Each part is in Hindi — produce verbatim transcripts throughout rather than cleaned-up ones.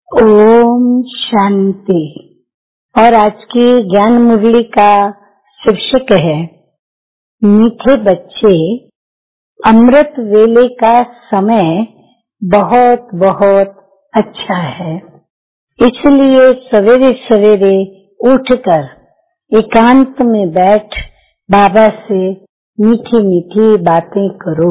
ओम शांति। और आज की ज्ञान मुरली का शीर्षक है मीठे बच्चे, अमृत वेले का समय बहुत बहुत अच्छा है। इसलिए सवेरे सवेरे उठकर एकांत में बैठ बाबा से मीठी मीठी बातें करो।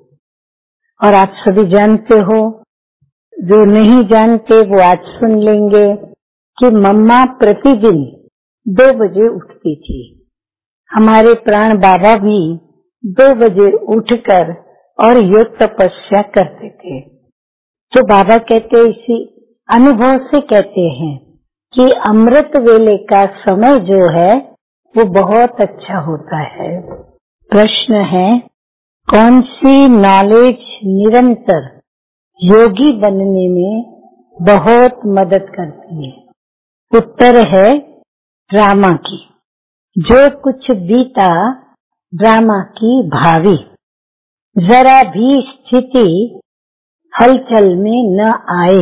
और आप सभी जानते हो, जो नहीं जानते वो आज सुन लेंगे कि मम्मा प्रतिदिन दो बजे उठती थी। हमारे प्राण बाबा भी दो बजे उठकर और योग तपस्या करते थे। तो बाबा कहते, इसी अनुभव से कहते हैं कि अमृत वेले का समय जो है वो बहुत अच्छा होता है। प्रश्न है, कौन सी नॉलेज निरंतर योगी बनने में बहुत मदद करती है? उत्तर है ड्रामा की। जो कुछ बीता ड्रामा की भावी, जरा भी स्थिति हलचल में न आए।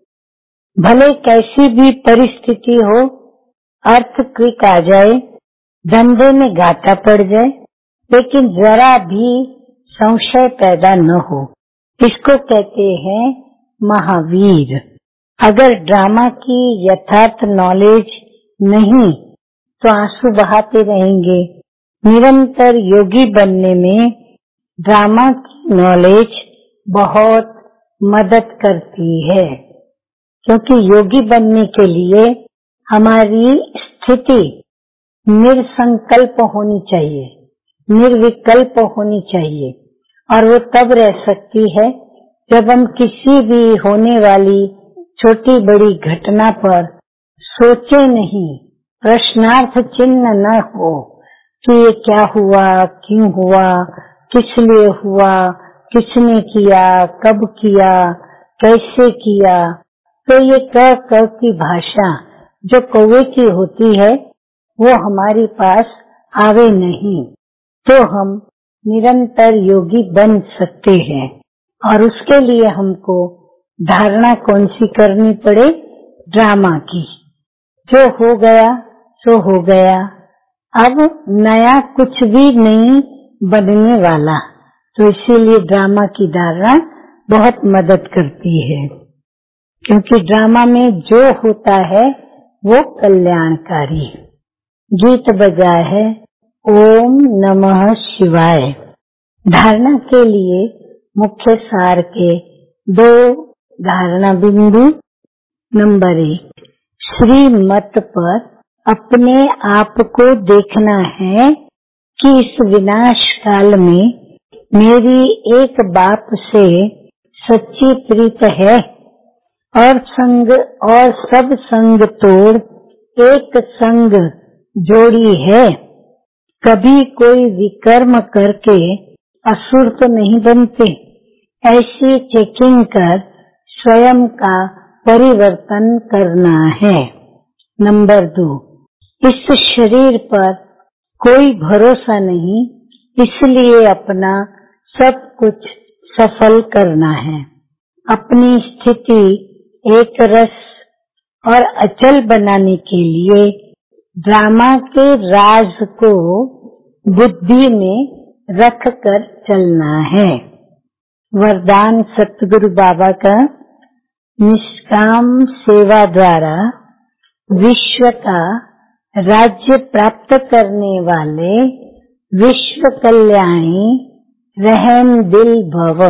भले कैसी भी परिस्थिति हो, अर्थक्वेक आ जाए, धंधे में घाटा पड़ जाए, लेकिन जरा भी संशय पैदा न हो। इसको कहते हैं महावीर। अगर ड्रामा की यथार्थ नॉलेज नहीं तो आंसू बहाते रहेंगे। निरंतर योगी बनने में ड्रामा की नॉलेज बहुत मदद करती है, क्योंकि योगी बनने के लिए हमारी स्थिति निर्संकल्प होनी चाहिए, निर्विकल्प होनी चाहिए। और वो तब रह सकती है जब हम किसी भी होने वाली छोटी बड़ी घटना पर सोचे नहीं, प्रश्नार्थ चिन्ह न हो कि ये क्या हुआ, क्यों हुआ, किस लिए हुआ, किसने किया, कब किया, कैसे किया। तो ये क क की भाषा जो कौवे की होती है वो हमारे पास आवे नहीं, तो हम निरंतर योगी बन सकते हैं। और उसके लिए हमको धारणा कौन सी करनी पड़े? ड्रामा की। जो हो गया सो हो गया, अब नया कुछ भी नहीं बनने वाला। तो इसीलिए ड्रामा की धारणा बहुत मदद करती है, क्योंकि ड्रामा में जो होता है वो कल्याणकारी। गीत बजा है ओम नमः शिवाय। धारणा के लिए मुख्य सार के दो धारणा बिंदु। नंबर एक, श्रीमत पर अपने आप को देखना है कि इस विनाश काल में मेरी एक बाप से सच्ची प्रीत है, और संग और सब संग तोड़ एक संग जोड़ी है। कभी कोई विकर्म करके असुर तो नहीं बनते। ऐसी चेकिंग कर स्वयं का परिवर्तन करना है। नंबर दो, इस शरीर पर कोई भरोसा नहीं, इसलिए अपना सब कुछ सफल करना है। अपनी स्थिति एक रस और अचल बनाने के लिए ड्रामा के राज को बुद्धि में रख कर चलना है। वरदान सतगुरु बाबा का, निष्काम सेवा द्वारा विश्व का राज्य प्राप्त करने वाले विश्व कल्याणी रहम दिल भव।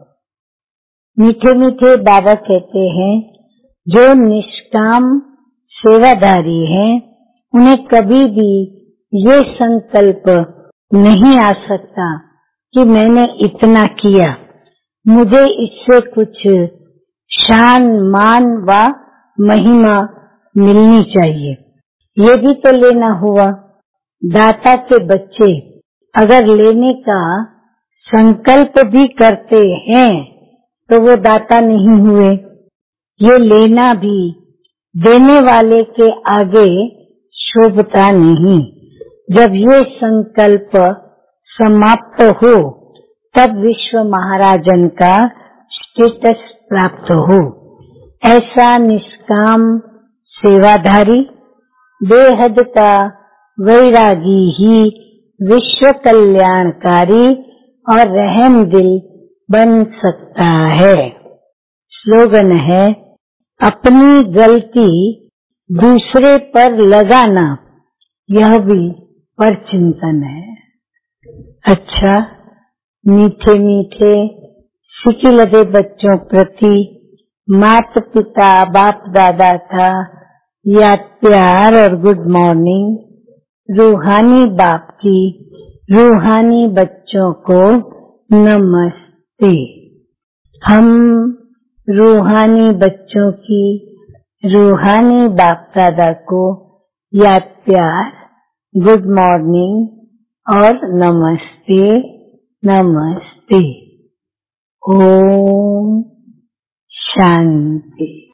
मीठे मीठे बाबा कहते हैं, जो निष्काम सेवाधारी हैं उन्हें कभी भी ये संकल्प नहीं आ सकता कि मैंने इतना किया, मुझे इससे कुछ शान मान व महिमा मिलनी चाहिए। ये भी तो लेना हुआ। दाता के बच्चे अगर लेने का संकल्प भी करते हैं तो वो दाता नहीं हुए। ये लेना भी देने वाले के आगे शोभता नहीं। जब ये संकल्प समाप्त हो तब विश्व महाराजन का स्टेटस प्राप्त हो। ऐसा निष्काम सेवाधारी बेहद का वैरागी ही विश्व कल्याणकारी और रहम दिल बन सकता है। स्लोगन है, अपनी गलती दूसरे पर लगाना यह भी परचिंतन है। अच्छा, मीठे मीठे सिकी लगे बच्चों प्रति माता पिता बाप दादा का याद प्यार और गुड मॉर्निंग। रूहानी बाप की रूहानी बच्चों को नमस्ते। हम रूहानी बच्चों की रूहानी बाप दादा को याद प्यार गुड मॉर्निंग और नमस्ते नमस्ते। ओम शांति।